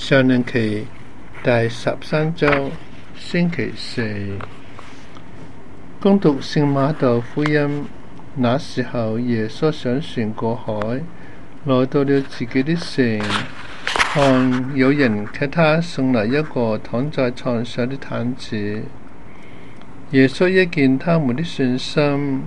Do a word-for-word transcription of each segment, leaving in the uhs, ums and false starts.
上年期第十三周星期四，恭讀聖馬竇福音。那時候，耶穌上船過海，來到了自己的城，看有人給他送來一個躺在床上的癱子。耶穌一見他們的信心，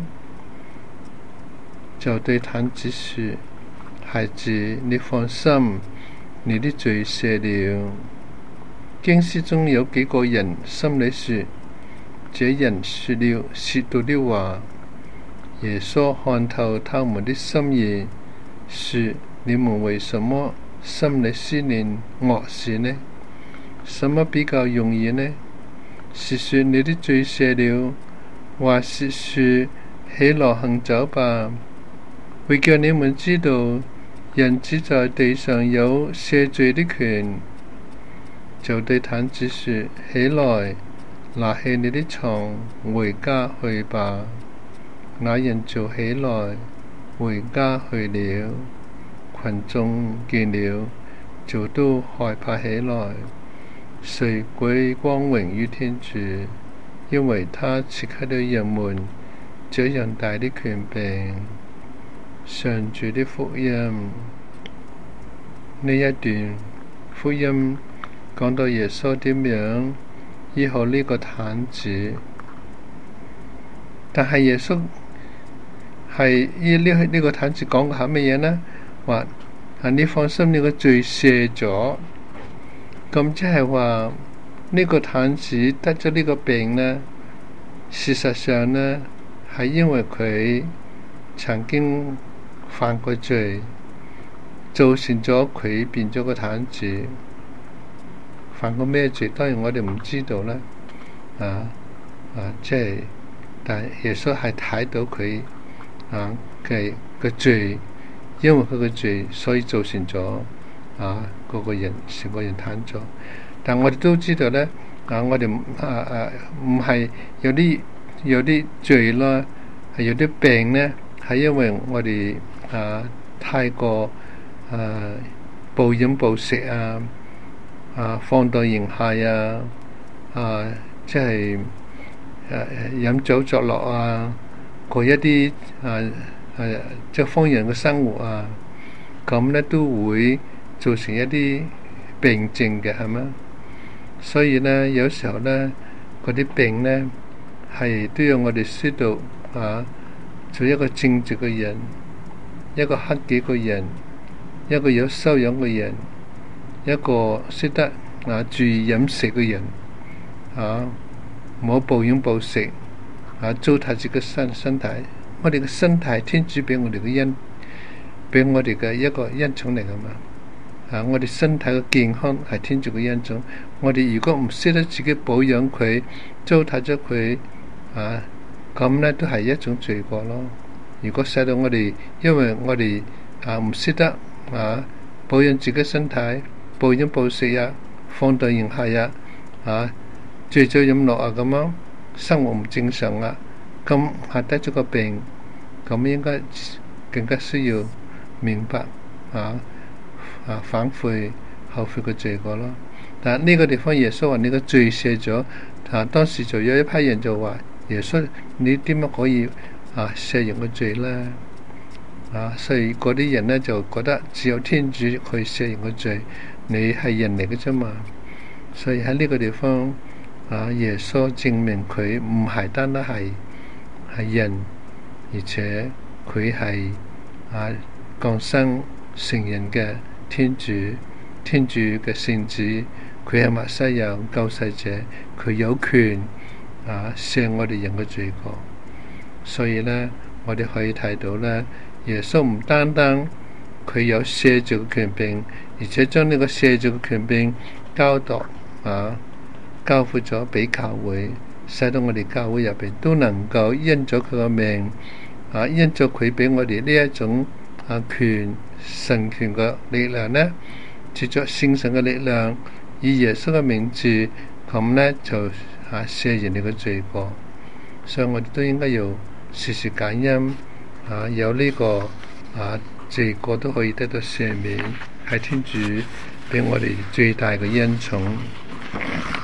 就對癱子說：孩子，你放心，你的罪赦了。經師中有幾個人心裏說：這人說了褻瀆的話。耶穌看透他們的心意，說：你們為什麼心裏思念惡事呢？什麼比較容易呢？是說你的罪赦了，還是說起來行走吧？為叫你們知道，人子在地上有赦罪的權，就對癱子說：起來，拿起你的床，回家去吧。那人就起來，回家去了。群眾見了，就都害怕起來，遂歸光榮於天主，因為他賜給了人們這樣大的權柄。上主的福音。呢一段福音講到耶穌點樣醫好呢個癱子，但係耶穌係呢呢呢個癱子講嘅係乜嘢呢？話啊，你放心，你個罪赦咗。咁即係話呢個癱子得咗呢個病呢，事實上呢係因為佢曾經犯過罪，造成咗佢變咗個癱子。犯過咩罪？當然我哋唔知道啦。啊啊，即係但係耶穌係睇到佢啊嘅個罪，因為佢嘅罪，所以造成咗啊嗰個人成個人癱咗。但我哋都知道咧，啊我哋啊啊唔係有啲有啲罪啦，係有啲病咧，係因為我哋啊太過啊暴飲暴食啊，啊放蕩形骸啊，啊即係誒飲酒作樂啊，過一啲啊誒即係瘋人嘅生活啊，咁咧都會造成一啲病症嘅，係咪？所以咧有時候咧嗰啲病咧係都要我哋知道啊，做一個正直嘅人，一個克己嘅人，一個有修養嘅人，一個識得啊注意飲食嘅人，啊唔好暴飲暴食，啊糟蹋自己身身體。我哋嘅身體天主俾我哋嘅恩，俾我哋嘅一個恩寵嚟噶嘛。啊，我哋身體嘅健康係天主嘅恩寵。我哋如果唔識得自己保養佢，糟蹋咗佢，啊咁咧都係一種罪過咯。如果使到我哋，因為我哋啊唔識得啊保養自己身體，暴飲暴食啊，放蕩形骸啊，啊醉酒飲樂啊咁樣，生活唔正常啊，咁係得咗個病，咁應該更加需要明白啊啊反悔後悔嘅罪過咯。但係呢個地方耶穌話你個罪赦咗，啊當時就有一批人就話耶穌，你點樣可以啊赦人嘅罪咧？啊所以嗰啲人咧就覺得只有天主去赦人嘅罪，你係人嚟嘅啫嘛。所以喺呢個地方啊，耶穌證明佢唔係單單係係人，而且佢係啊降生成人嘅天主，天主嘅聖子，佢係默西亞救世者，佢有權啊赦我哋人嘅罪過。所以呢，我哋可以睇到呢，耶穌唔單單佢有赦罪嘅權柄，而且將呢個赦罪嘅權柄交託啊交付咗俾教會，使到我哋教會入邊都能夠因咗佢個命啊，因咗佢俾我哋呢一種啊權神權嘅力量呢，藉着聖神嘅力量，以耶穌嘅名字咁呢就啊赦人哋嘅罪過。所以我哋都應該要時時感恩啊，有呢個啊罪過都可以得到赦免，係天主俾我哋最大嘅恩寵。